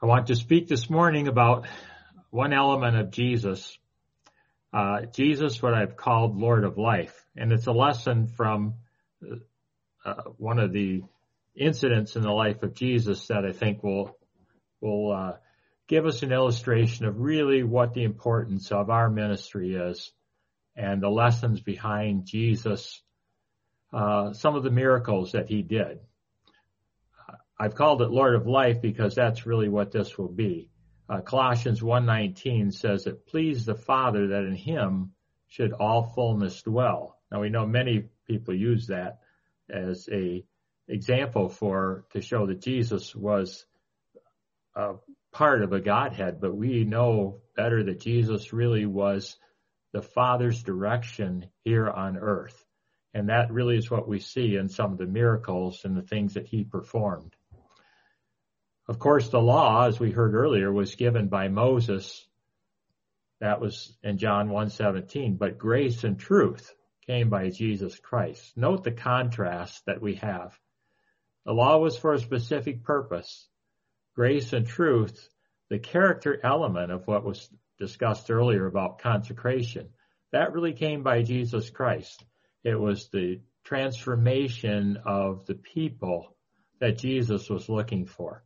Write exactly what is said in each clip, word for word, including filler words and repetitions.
I want to speak this morning about one element of Jesus. Uh, Jesus, what I've called Lord of Life. And it's a lesson from uh, one of the incidents in the life of Jesus that I think will, will uh, give us an illustration of really what the importance of our ministry is and the lessons behind Jesus, uh, some of the miracles that he did. I've called it Lord of Life because that's really what this will be. Uh, Colossians one nineteen says it pleased the Father that in him should all fullness dwell. Now we know many people use that as a example for to show that Jesus was a part of a Godhead, but we know better that Jesus really was the Father's direction here on earth. And that really is what we see in some of the miracles and the things that he performed. Of course, the law, as we heard earlier, was given by Moses. That was in John one seventeen. But grace and truth came by Jesus Christ. Note the contrast that we have. The law was for a specific purpose. Grace and truth, the character element of what was discussed earlier about consecration, that really came by Jesus Christ. It was the transformation of the people that Jesus was looking for.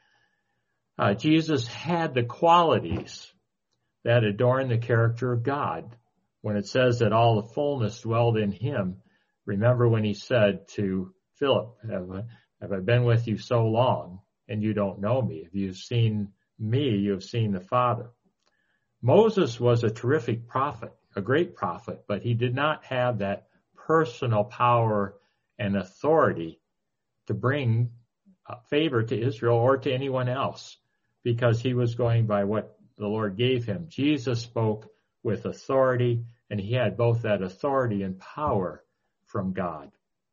Uh, Jesus had the qualities that adorn the character of God. When it says that all the fullness dwelled in him, remember when he said to Philip, have I, have I been with you so long and you don't know me? If you've seen me, you've seen the Father. Moses was a terrific prophet, a great prophet, but he did not have that personal power and authority to bring uh, favor to Israel or to anyone else, because he was going by what the Lord gave him. Jesus spoke with authority, and he had both that authority and power from God.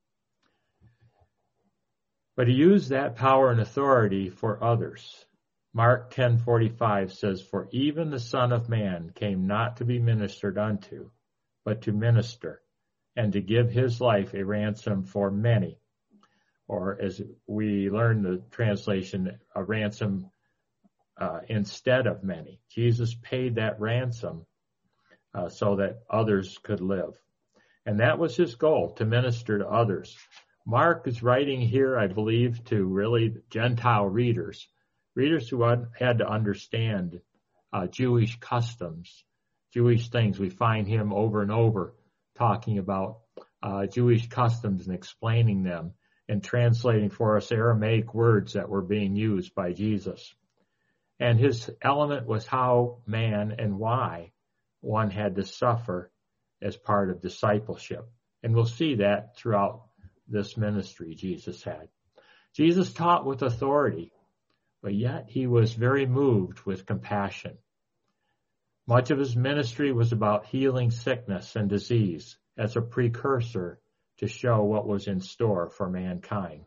But he used that power and authority for others. Mark ten forty-five says, "For even the Son of Man came not to be ministered unto, but to minister, and to give his life a ransom for many." Or as we learn the translation, a ransom Uh, instead of many. Jesus paid that ransom uh, so that others could live. And that was his goal, to minister to others. Mark is writing here, I believe, to really Gentile readers, readers who had, had to understand uh, Jewish customs, Jewish things. We find him over and over talking about uh, Jewish customs and explaining them and translating for us Aramaic words that were being used by Jesus. And his element was how man and why one had to suffer as part of discipleship. And we'll see that throughout this ministry Jesus had. Jesus taught with authority, but yet he was very moved with compassion. Much of his ministry was about healing sickness and disease as a precursor to show what was in store for mankind.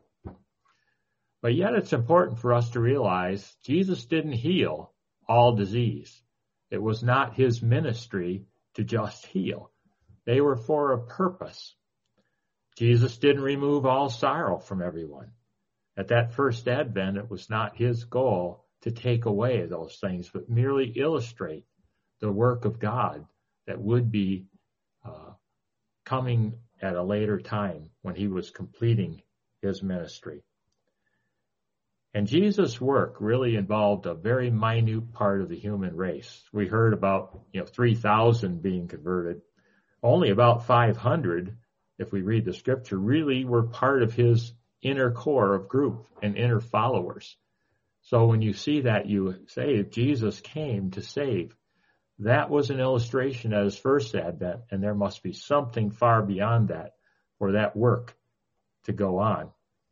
But yet it's important for us to realize Jesus didn't heal all disease. It was not his ministry to just heal. They were for a purpose. Jesus didn't remove all sorrow from everyone. At that first advent, it was not his goal to take away those things, but merely illustrate the work of God that would be uh, coming at a later time when he was completing his ministry. And Jesus' work really involved a very minute part of the human race. We heard about, you know, three thousand being converted. Only about five hundred, if we read the scripture, really were part of his inner core of group and inner followers. So when you see that, you say Jesus came to save. That was an illustration at his first advent, and there must be something far beyond that for that work to go on.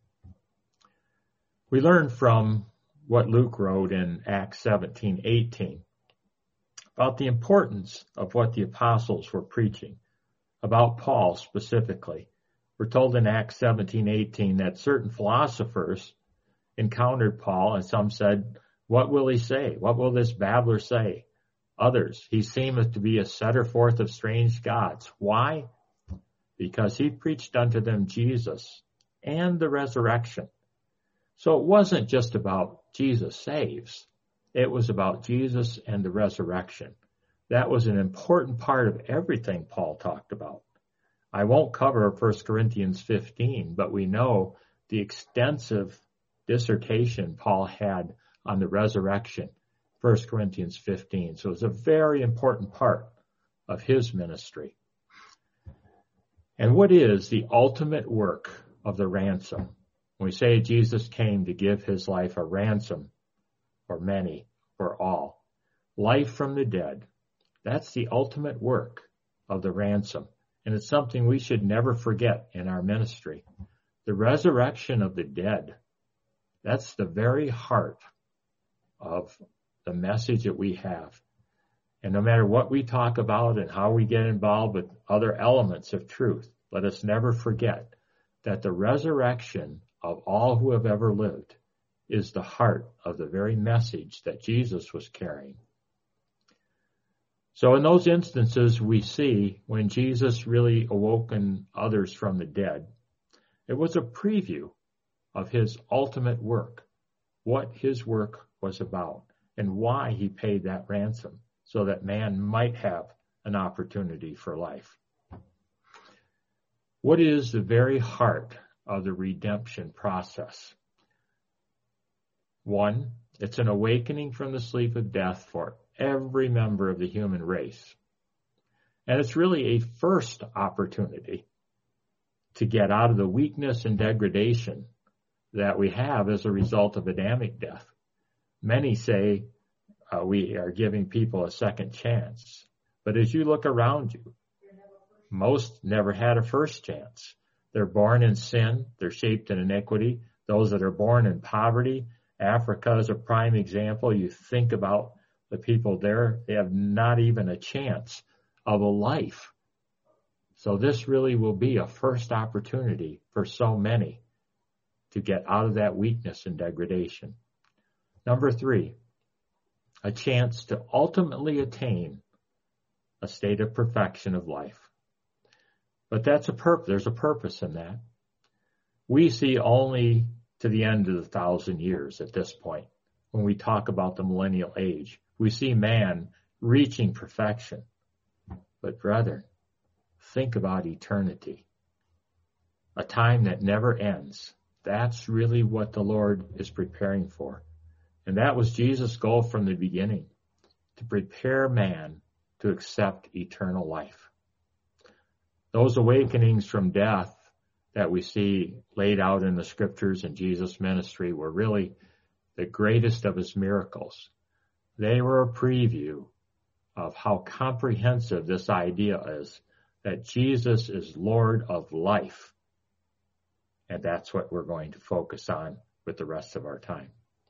We learn from what Luke wrote in Acts seventeen eighteen about the importance of what the apostles were preaching, about Paul specifically. We're told in Acts seventeen eighteen that certain philosophers encountered Paul, and some said, "What will he say? What will this babbler say?" Others, "He seemeth to be a setter forth of strange gods." Why? Because he preached unto them Jesus and the resurrection. So it wasn't just about Jesus saves. It was about Jesus and the resurrection. That was an important part of everything Paul talked about. I won't cover First Corinthians fifteen, but we know the extensive dissertation Paul had on the resurrection, First Corinthians fifteen. So it's a very important part of his ministry. And what is the ultimate work of the ransom? When we say Jesus came to give his life a ransom for many, for all, life from the dead, that's the ultimate work of the ransom. And it's something we should never forget in our ministry. The resurrection of the dead, that's the very heart of the message that we have. And no matter what we talk about and how we get involved with other elements of truth, let us never forget that the resurrection of all who have ever lived is the heart of the very message that Jesus was carrying. So in those instances, we see when Jesus really awoken others from the dead, it was a preview of his ultimate work, what his work was about, and why he paid that ransom, so that man might have an opportunity for life. What is the very heart of the redemption process? One, it's an awakening from the sleep of death for every member of the human race. And it's really a first opportunity to get out of the weakness and degradation that we have as a result of Adamic death. Many say uh, we are giving people a second chance. But as you look around you, most never had a first chance. They're born in sin. They're shaped in iniquity. Those that are born in poverty, Africa is a prime example. You think about the people there, they have not even a chance of a life. So this really will be a first opportunity for so many to get out of that weakness and degradation. Number three, a chance to ultimately attain a state of perfection of life. But that's a purpose. There's a purpose in that. We see only to the end of the thousand years at this point when we talk about the millennial age. We see man reaching perfection. But brethren, think about eternity. A time that never ends. That's really what the Lord is preparing for. And that was Jesus' goal from the beginning, to prepare man to accept eternal life. Those awakenings from death that we see laid out in the scriptures in Jesus' ministry were really the greatest of his miracles. They were a preview of how comprehensive this idea is, that Jesus is Lord of life. And that's what we're going to focus on with the rest of our time.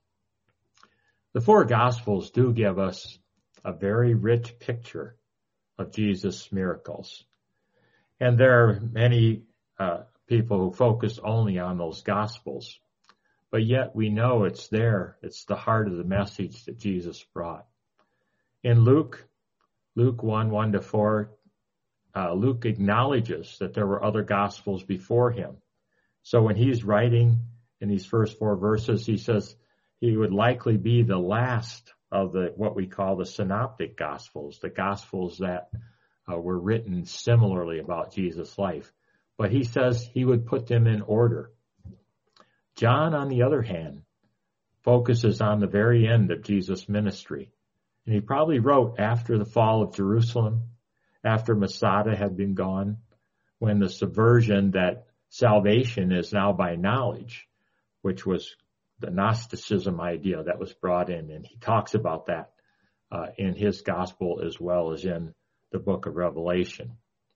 The four Gospels do give us a very rich picture of Jesus' miracles. And there are many uh, people who focus only on those Gospels. But yet we know it's there. It's the heart of the message that Jesus brought. In Luke, Luke one, one to four, uh, Luke acknowledges that there were other Gospels before him. So when he's writing in these first four verses, he says he would likely be the last of the what we call the synoptic Gospels, the Gospels that uh, were written similarly about Jesus' life. But he says he would put them in order. John, on the other hand, focuses on the very end of Jesus' ministry. And he probably wrote after the fall of Jerusalem, after Masada had been gone, when the subversion that salvation is now by knowledge, which was the Gnosticism idea that was brought in. And he talks about that uh, in his gospel as well as in the book of Revelation.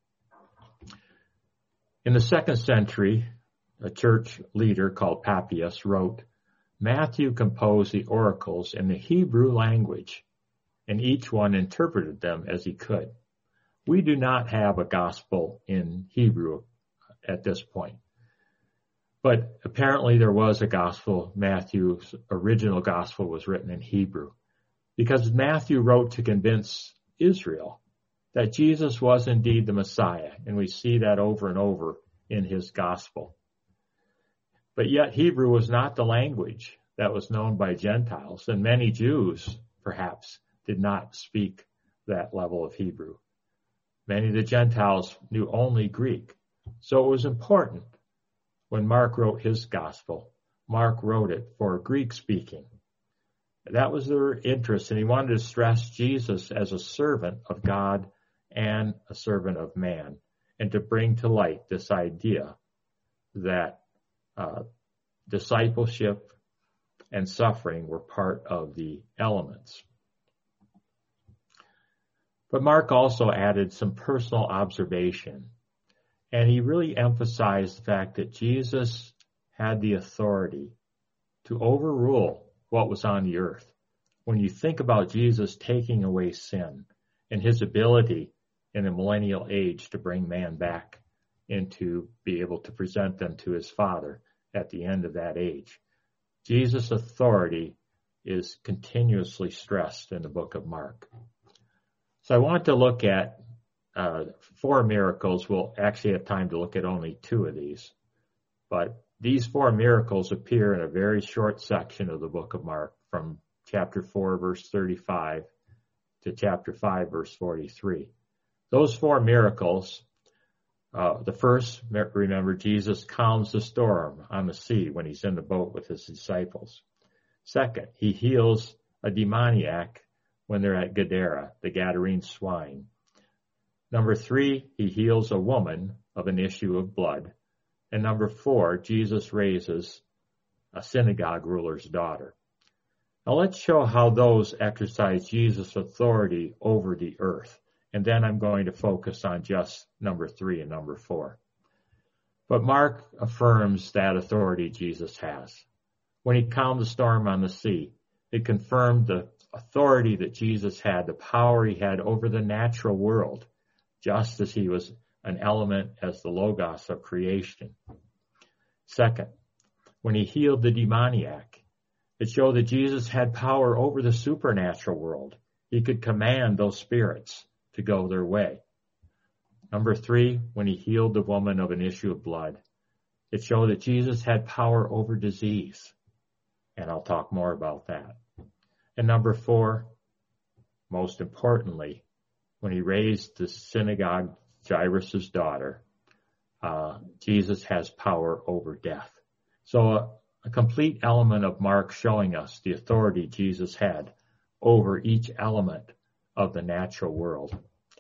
In the second century, a church leader called Papias wrote, Matthew composed the oracles in the Hebrew language, and each one interpreted them as he could. We do not have a gospel in Hebrew at this point. But apparently there was a gospel. Matthew's original gospel was written in Hebrew, because Matthew wrote to convince Israel that Jesus was indeed the Messiah, and we see that over and over in his gospel. But yet Hebrew was not the language that was known by Gentiles, and many Jews, perhaps, did not speak that level of Hebrew. Many of the Gentiles knew only Greek. So it was important when Mark wrote his gospel, Mark wrote it for Greek speaking. That was their interest, and he wanted to stress Jesus as a servant of God and a servant of man, and to bring to light this idea that uh, discipleship and suffering were part of the elements. But Mark also added some personal observation, and he really emphasized the fact that Jesus had the authority to overrule what was on the earth. When you think about Jesus taking away sin and his ability in the millennial age to bring man back and to be able to present them to his Father at the end of that age, Jesus' authority is continuously stressed in the book of Mark. So I want to look at uh, four miracles. We'll actually have time to look at only two of these. But these four miracles appear in a very short section of the book of Mark, from chapter four, verse thirty-five, to chapter five, verse forty-three. Those four miracles, uh, the first, remember, Jesus calms the storm on the sea when he's in the boat with his disciples. Second, he heals a demoniac when they're at Gadara, the Gadarene swine. Number three, he heals a woman of an issue of blood. And number four, Jesus raises a synagogue ruler's daughter. Now let's show how those exercise Jesus' authority over the earth. And then I'm going to focus on just number three and number four. But Mark affirms that authority Jesus has. When he calmed the storm on the sea, it confirmed the authority that Jesus had, the power he had over the natural world, just as he was an element as the Logos of creation. Second, when he healed the demoniac, it showed that Jesus had power over the supernatural world. He could command those spirits to go their way. Number three, when he healed the woman of an issue of blood, it showed that Jesus had power over disease. And I'll talk more about that. And number four, most importantly, when he raised the synagogue Jairus' daughter, uh, Jesus has power over death. So a, a complete element of Mark showing us the authority Jesus had over each element of the natural world.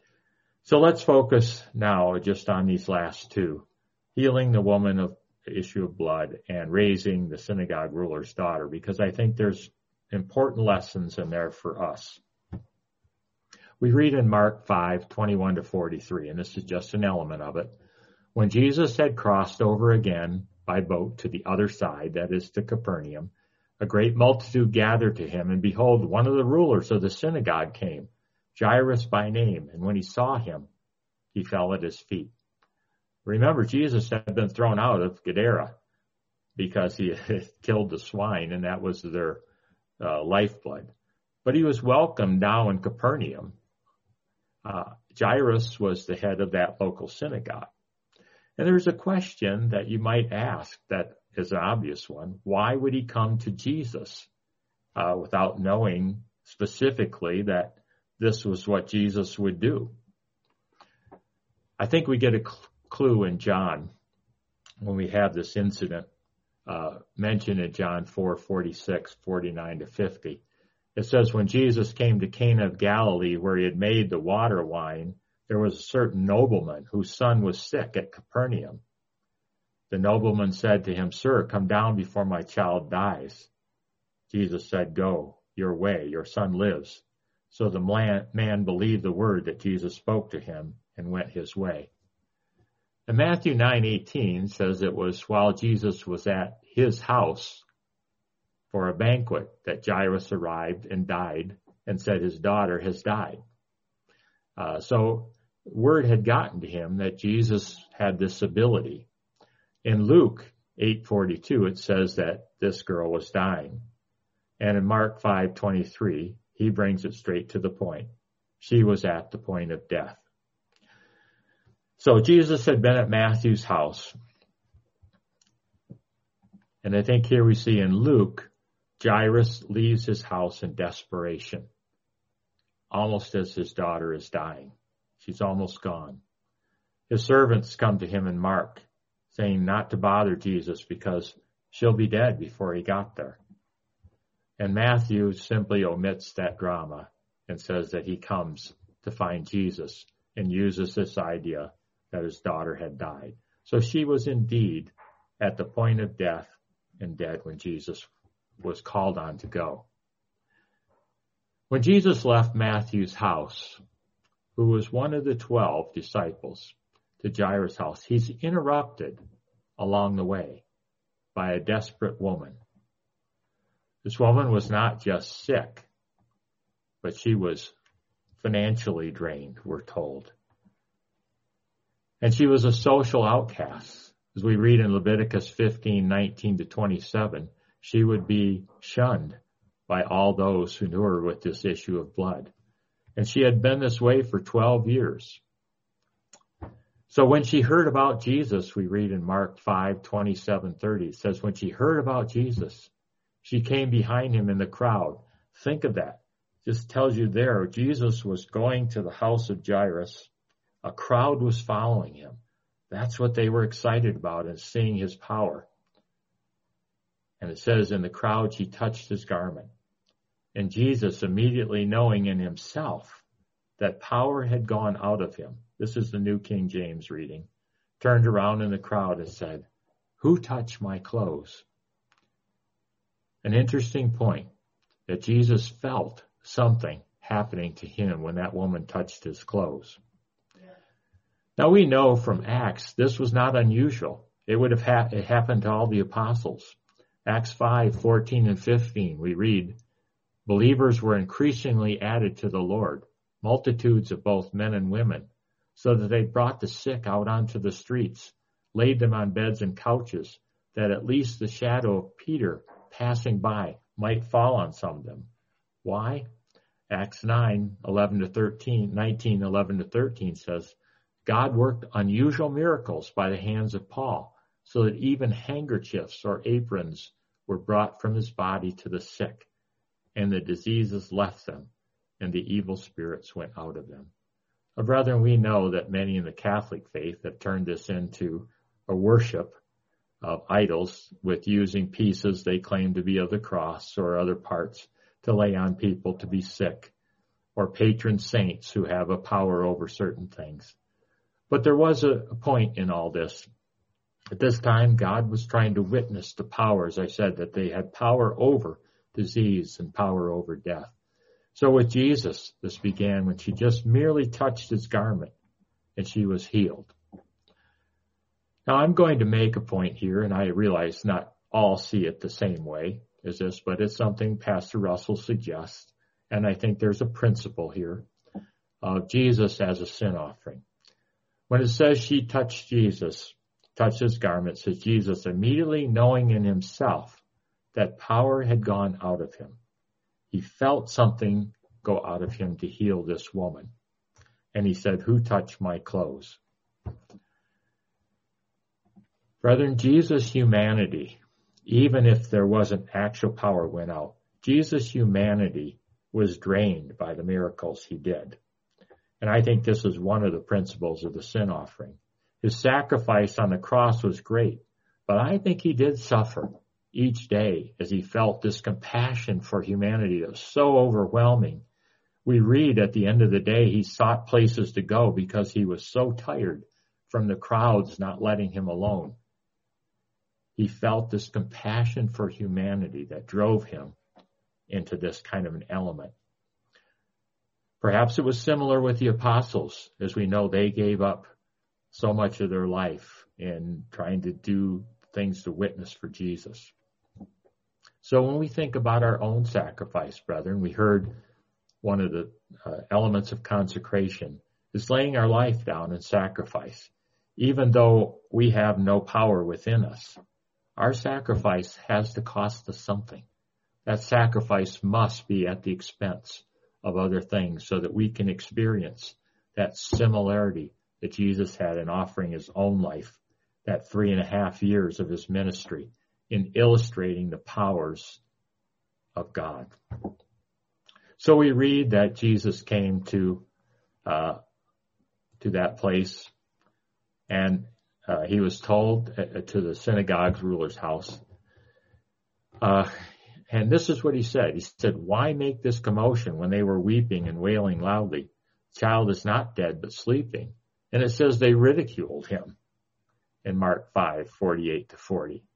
So let's focus now just on these last two, healing the woman of the issue of blood and raising the synagogue ruler's daughter, because I think there's important lessons in there for us. We read in Mark five, twenty-one to forty-three, and this is just an element of it. When Jesus had crossed over again by boat to the other side, that is to Capernaum, a great multitude gathered to him, and behold, one of the rulers of the synagogue came, Jairus by name, and when he saw him, he fell at his feet. Remember, Jesus had been thrown out of Gadara because he had killed the swine, and that was their uh, lifeblood. But he was welcomed now in Capernaum. Uh, Jairus was the head of that local synagogue. And there's a question that you might ask that is an obvious one. Why would he come to Jesus uh, without knowing specifically that this was what Jesus would do? I think we get a cl- clue in John when we have this incident uh, mentioned in John four, forty-six, forty-nine to fifty. It says, when Jesus came to Cana of Galilee, where he had made the water wine, there was a certain nobleman whose son was sick at Capernaum. The nobleman said to him, Sir, come down before my child dies. Jesus said, Go your way, your son lives. So the man believed the word that Jesus spoke to him and went his way. And Matthew nine eighteen says it was while Jesus was at his house for a banquet that Jairus arrived and died and said his daughter has died. Uh, so word had gotten to him that Jesus had this ability. In Luke eight forty-two, it says that this girl was dying. And in Mark five twenty-three, he brings it straight to the point. She was at the point of death. So Jesus had been at Matthew's house. And I think here we see in Luke Jairus leaves his house in desperation, almost as his daughter is dying. She's almost gone. His servants come to him in Mark, saying not to bother Jesus because she'll be dead before he got there. And Matthew simply omits that drama and says that he comes to find Jesus and uses this idea that his daughter had died. So she was indeed at the point of death and dead when Jesus was called on to go. When Jesus left Matthew's house, who was one of the twelve disciples, to Jairus' house, he's interrupted along the way by a desperate woman. This woman was not just sick, but she was financially drained, we're told. And she was a social outcast. As we read in Leviticus fifteen, nineteen to twenty-seven, she would be shunned by all those who knew her with this issue of blood. And she had been this way for twelve years. So when she heard about Jesus, we read in Mark five, twenty-seven, thirty, it says, when she heard about Jesus, she came behind him in the crowd. Think of that. Just tells you there, Jesus was going to the house of Jairus. A crowd was following him. That's what they were excited about, and seeing his power. And it says, in the crowd, she touched his garment. And Jesus, immediately knowing in himself that power had gone out of him, this is the New King James reading, turned around in the crowd and said, who touched my clothes? An interesting point, that Jesus felt something happening to him when that woman touched his clothes. Now we know from Acts, this was not unusual. It would have ha- it happened to all the apostles. Acts five, fourteen and fifteen, we read, believers were increasingly added to the Lord, multitudes of both men and women, so that they brought the sick out onto the streets, laid them on beds and couches, that at least the shadow of Peter passing by might fall on some of them. Why? Acts nine, eleven to thirteen, nineteen, eleven to thirteen says, God worked unusual miracles by the hands of Paul, so that even handkerchiefs or aprons were brought from his body to the sick, and the diseases left them, and the evil spirits went out of them. Well, brethren, we know that many in the Catholic faith have turned this into a worship of idols with using pieces they claim to be of the cross or other parts to lay on people to be sick, or patron saints who have a power over certain things. But there was a point in all this. At this time, God was trying to witness the power, as I said, that they had power over disease and power over death. So with Jesus, this began when she just merely touched his garment and she was healed. Now I'm going to make a point here, and I realize not all see it the same way as this, but it's something Pastor Russell suggests, and I think there's a principle here of Jesus as a sin offering. When it says she touched Jesus, touched his garment, says Jesus immediately knowing in himself that power had gone out of him. He felt something go out of him to heal this woman. And he said, who touched my clothes? Brethren, Jesus' humanity, even if there wasn't actual power went out, Jesus' humanity was drained by the miracles he did. And I think this is one of the principles of the sin offering. His sacrifice on the cross was great, but I think he did suffer each day as he felt this compassion for humanity that was so overwhelming. We read at the end of the day, he sought places to go because he was so tired from the crowds not letting him alone. He felt this compassion for humanity that drove him into this kind of an element. Perhaps it was similar with the apostles, as we know they gave up so much of their life in trying to do things to witness for Jesus. So when we think about our own sacrifice, brethren, we heard one of the uh, elements of consecration is laying our life down in sacrifice. Even though we have no power within us, our sacrifice has to cost us something. That sacrifice must be at the expense of other things so that we can experience that similarity that Jesus had in offering his own life, that three and a half years of his ministry, in illustrating the powers of God. So we read that Jesus came to uh, to that place, and uh, he was told uh, to the synagogue's ruler's house. Uh, and this is what he said. He said, "Why make this commotion when they were weeping and wailing loudly? The child is not dead, but sleeping." And it says they ridiculed him in Mark five, forty-eight to forty.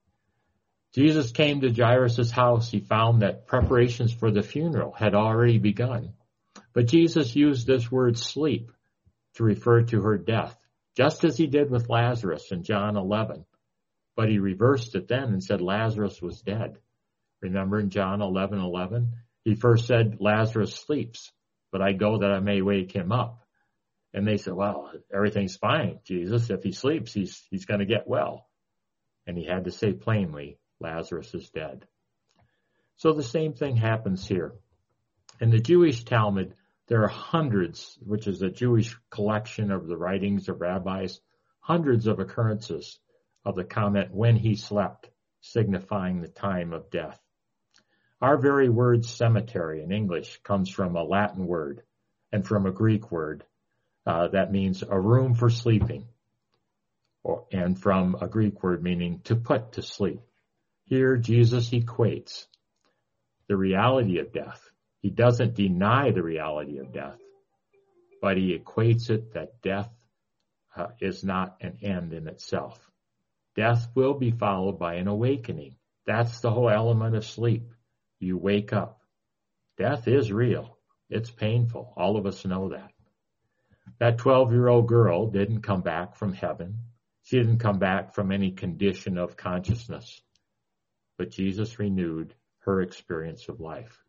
Jesus came to Jairus' house. He found that preparations for the funeral had already begun. But Jesus used this word sleep to refer to her death, just as he did with Lazarus in John eleven. But he reversed it then and said Lazarus was dead. Remember in John eleven eleven, he first said Lazarus sleeps, but I go that I may wake him up. And they said, well, everything's fine, Jesus. If he sleeps, he's he's going to get well. And he had to say plainly, Lazarus is dead. So the same thing happens here. In the Jewish Talmud, there are hundreds, which is a Jewish collection of the writings of rabbis, hundreds of occurrences of the comment, when he slept, signifying the time of death. Our very word cemetery in English comes from a Latin word and from a Greek word uh, that means a room for sleeping, or, and from a Greek word meaning to put to sleep. Here, Jesus equates the reality of death. He doesn't deny the reality of death, but he equates it that death uh, is not an end in itself. Death will be followed by an awakening. That's the whole element of sleep. You wake up. Death is real. It's painful. All of us know that. That twelve-year-old girl didn't come back from heaven. She didn't come back from any condition of consciousness. But Jesus renewed her experience of life.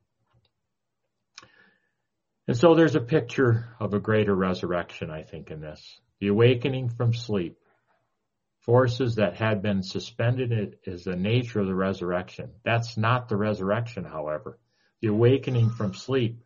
And so there's a picture of a greater resurrection, I think, in this. The awakening from sleep. Forces that had been suspended is the nature of the resurrection. That's not the resurrection, however. The awakening from sleep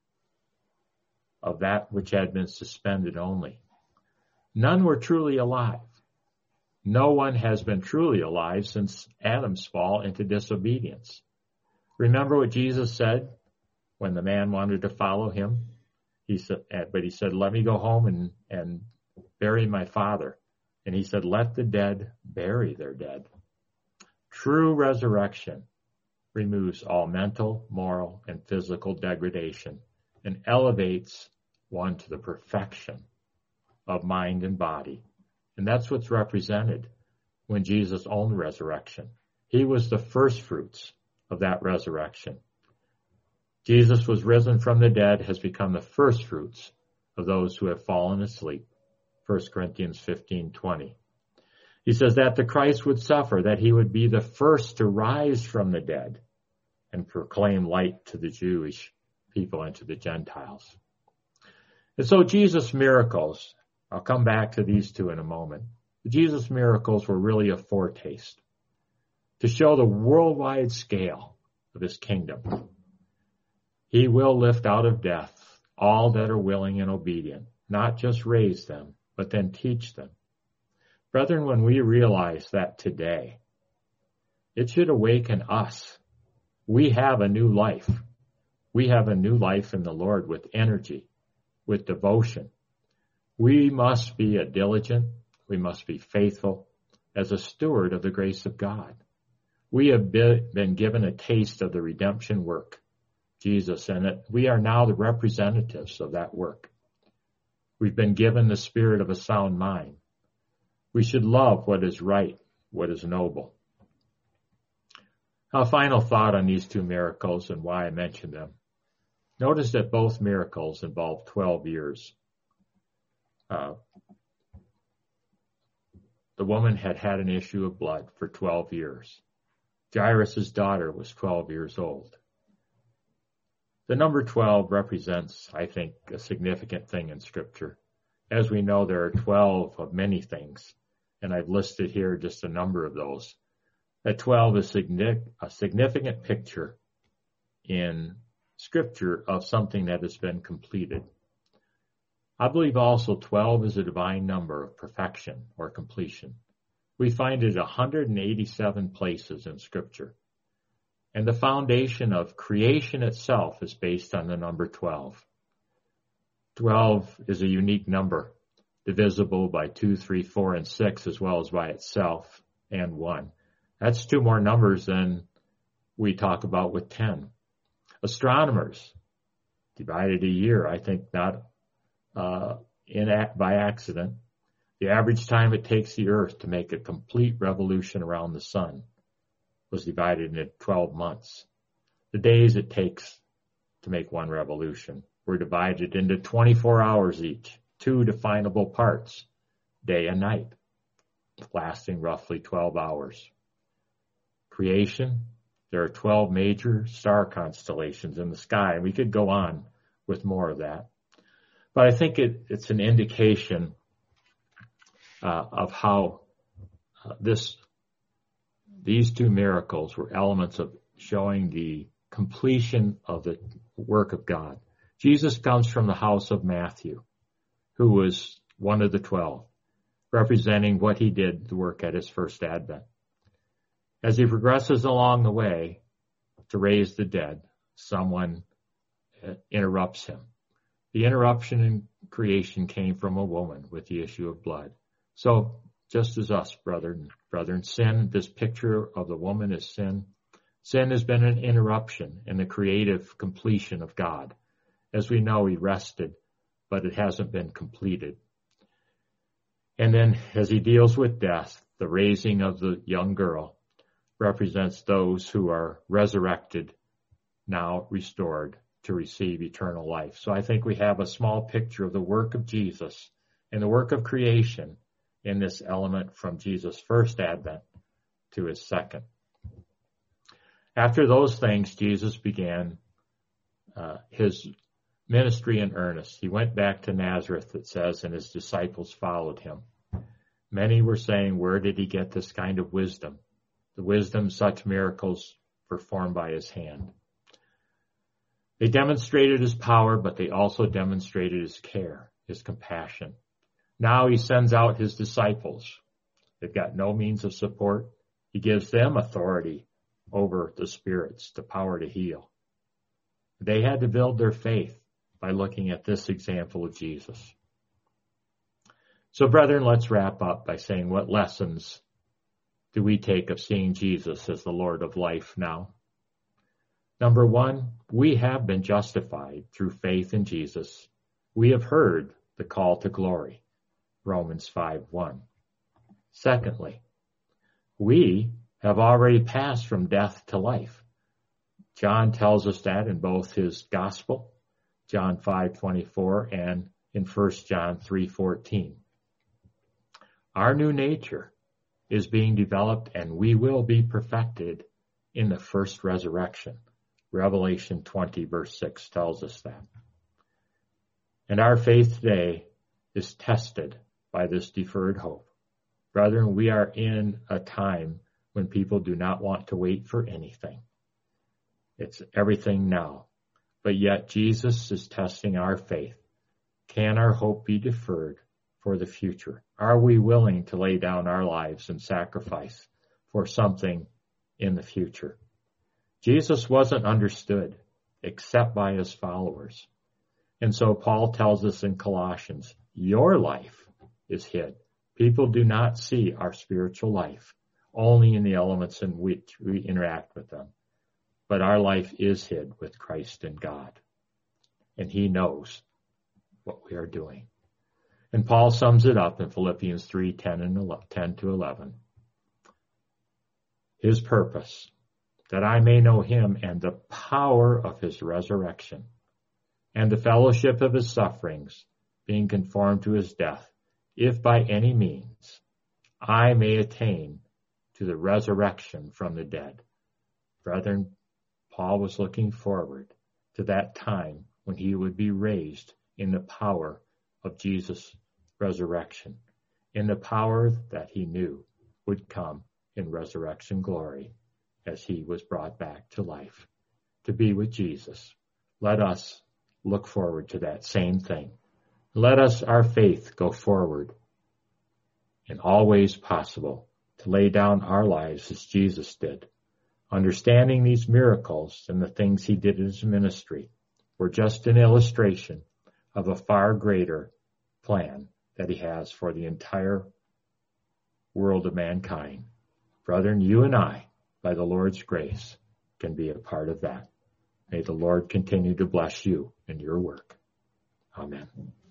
of that which had been suspended only. None were truly alive. No one has been truly alive since Adam's fall into disobedience. Remember what Jesus said when the man wanted to follow him? He said, but he said, let me go home and, and bury my father. And he said, let the dead bury their dead. True resurrection removes all mental, moral, and physical degradation and elevates one to the perfection of mind and body. And that's what's represented when Jesus owned resurrection. He was the first fruits of that resurrection. Jesus was risen from the dead, has become the first fruits of those who have fallen asleep. First Corinthians fifteen twenty. He says that the Christ would suffer, that he would be the first to rise from the dead and proclaim light to the Jewish people and to the Gentiles. And so Jesus' miracles, I'll come back to these two in a moment. Jesus' miracles were really a foretaste to show the worldwide scale of his kingdom. He will lift out of death all that are willing and obedient, not just raise them, but then teach them. Brethren, when we realize that today, it should awaken us. We have a new life. We have a new life in the Lord with energy, with devotion. We must be a diligent, we must be faithful as a steward of the grace of God. We have been given a taste of the redemption work, Jesus, and it, we are now the representatives of that work. We've been given the spirit of a sound mind. We should love what is right, what is noble. A final thought on these two miracles and why I mentioned them. Notice that both miracles involve twelve years. Uh, the woman had had an issue of blood for twelve years. Jairus' daughter was twelve years old. The number twelve represents, I think, a significant thing in Scripture. As we know, there are twelve of many things, and I've listed here just a number of those. That twelve is a significant picture in Scripture of something that has been completed. I believe also twelve is a divine number of perfection or completion. We find it one hundred eighty-seven places in Scripture. And the foundation of creation itself is based on the number twelve. twelve is a unique number, divisible by two, three, four, and six, as well as by itself and one. That's two more numbers than we talk about with ten. Astronomers divided a year, I think not uh, in by accident. The average time it takes the Earth to make a complete revolution around the sun was divided into twelve months. The days it takes to make one revolution were divided into twenty-four hours each, two definable parts, day and night, lasting roughly twelve hours. Creation, there are twelve major star constellations in the sky, and we could go on with more of that. But I think it, it's an indication uh, of how uh, this these two miracles were elements of showing the completion of the work of God. Jesus comes from the house of Matthew, who was one of the twelve, representing what he did to work at his first advent. As he progresses along the way to raise the dead, someone interrupts him. The interruption in creation came from a woman with the issue of blood. So just as us, brethren, brethren, sin, this picture of the woman is sin. Sin has been an interruption in the creative completion of God. As we know, he rested, but it hasn't been completed. And then as he deals with death, the raising of the young girl represents those who are resurrected, now restored to receive eternal life. So I think we have a small picture of the work of Jesus and the work of creation in this element from Jesus' first advent to his second. After those things, Jesus began uh, his ministry in earnest. He went back to Nazareth, it says, and his disciples followed him. Many were saying, where did he get this kind of wisdom? The wisdom such miracles performed by his hand. They demonstrated his power, but they also demonstrated his care, his compassion. Now he sends out his disciples. They've got no means of support. He gives them authority over the spirits, the power to heal. They had to build their faith by looking at this example of Jesus. So, brethren, let's wrap up by saying, what lessons do we take of seeing Jesus as the Lord of life now? Number one, we have been justified through faith in Jesus. We have heard the call to glory, Romans five one. Secondly, we have already passed from death to life. John tells us that in both his gospel, John five twenty-four, and in First John three fourteen. Our new nature is being developed, and we will be perfected in the first resurrection. Revelation twenty verse six tells us that. And our faith today is tested by this deferred hope. Brethren, we are in a time when people do not want to wait for anything. It's everything now. But yet Jesus is testing our faith. Can our hope be deferred for the future? Are we willing to lay down our lives and sacrifice for something in the future? Jesus wasn't understood except by his followers. And so Paul tells us in Colossians, your life is hid. People do not see our spiritual life, only in the elements in which we interact with them. But our life is hid with Christ in God. And he knows what we are doing. And Paul sums it up in Philippians three, ten to eleven. His purpose, that I may know him and the power of his resurrection, and the fellowship of his sufferings, being conformed to his death, if by any means I may attain to the resurrection from the dead. Brethren, Paul was looking forward to that time when he would be raised in the power of Jesus' resurrection, in the power that he knew would come in resurrection glory as he was brought back to life, to be with Jesus. Let us look forward to that same thing. Let us, our faith, go forward in all ways possible to lay down our lives as Jesus did, Understanding these miracles and the things he did in his ministry were just an illustration of a far greater plan that he has for the entire world of mankind. Brethren, you and I, by the Lord's grace, can be a part of that. May the Lord continue to bless you in your work. Amen.